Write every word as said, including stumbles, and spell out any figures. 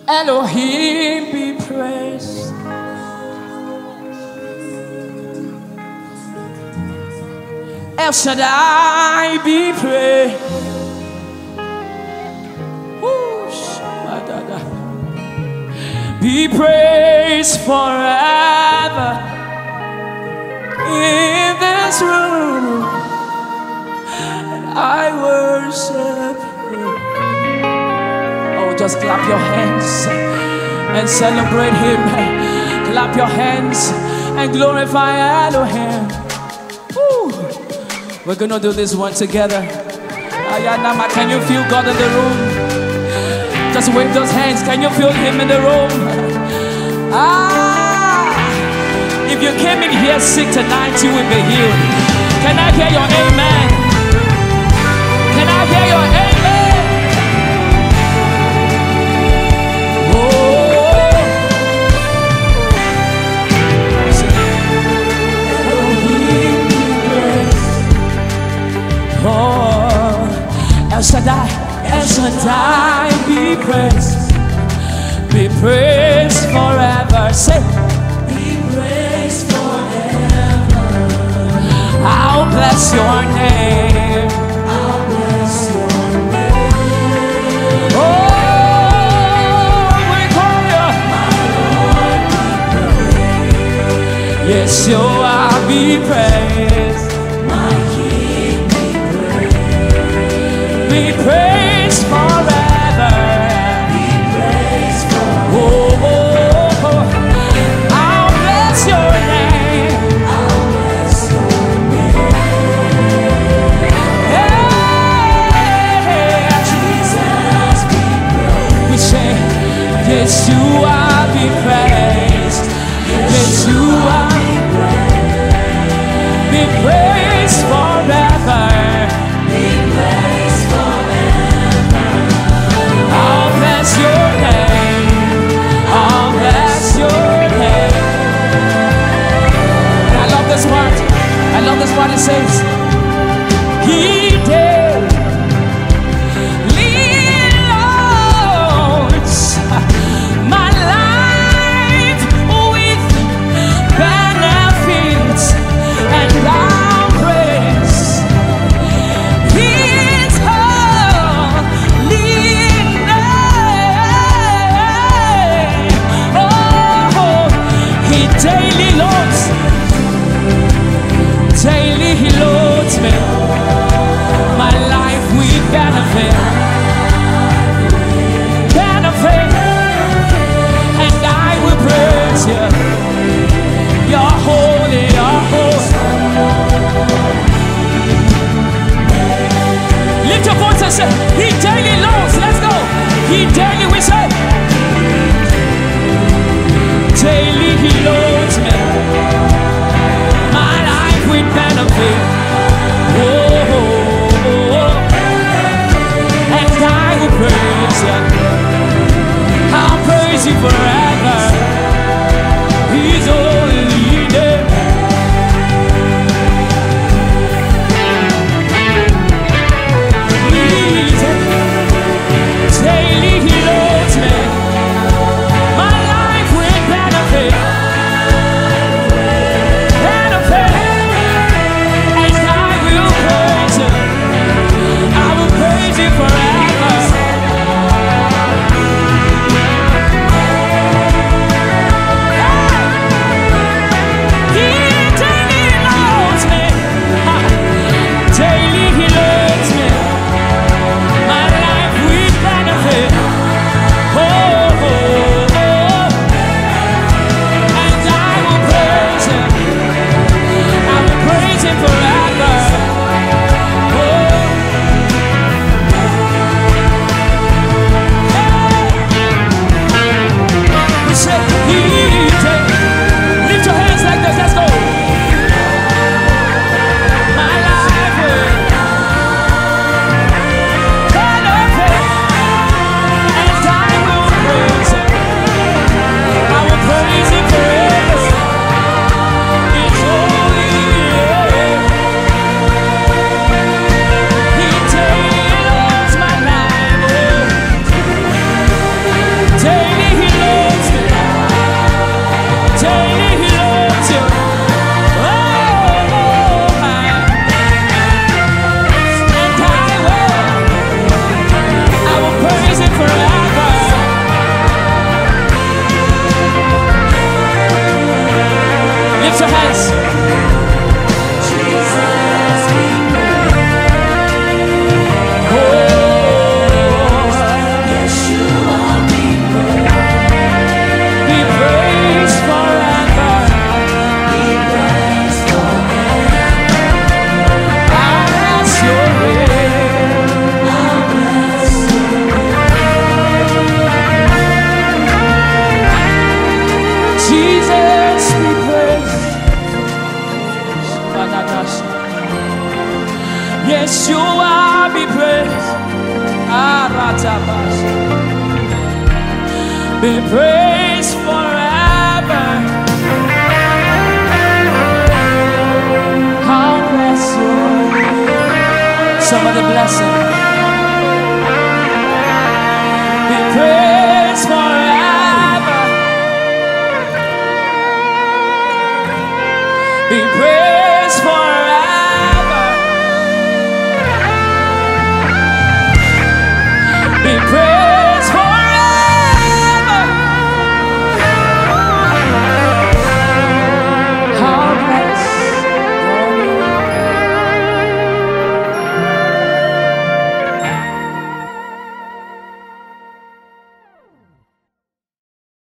Elohim be praised. El Shaddai be praised. Woo, shabadada. Be praised forever in this room. I worship you. Oh, just clap your hands and celebrate him. Clap your hands and glorify Elohim. Woo. We're gonna do this one together. Ayanama, can you feel God in the room? Just wave those hands. Can you feel him in the room? Ah! If you came in here sick tonight, you will be healed. Can I hear your amen? Can I hear your amen? El Shaddai, El Shaddai, be praised, be praised forever. Say, be praised forever. I'll bless your name. I'll bless your name. Oh, we call you my Lord, be praised. Yes, you are, be praised. Be praised forever. Be praised forever. Oh, oh, oh. I'll bless your name. I'll bless your name. Hey, Jesus, be praised. We say, yes, you are, be praised. Yes, you are, be praised forever. Be praised. I'll bless your name. I'll bless your name. And I love this part. I love this part. It says, He daily loads my life with benefits, and I'll praise His holy daily loads, daily he loads me, my life with benefit, benefit, and I will praise you. You're holy, you're holy. Lift your voice and say, he daily loads. Let's go. He daily, we say, daily he loads me, my life with benefit. Oh, oh, oh, oh. And I will praise you. I'll praise you forever. He's only there. Daily he loads me, my life with benefit. Forever. be praised forever. I'll bless your name. Somebody bless him. Be praised forever.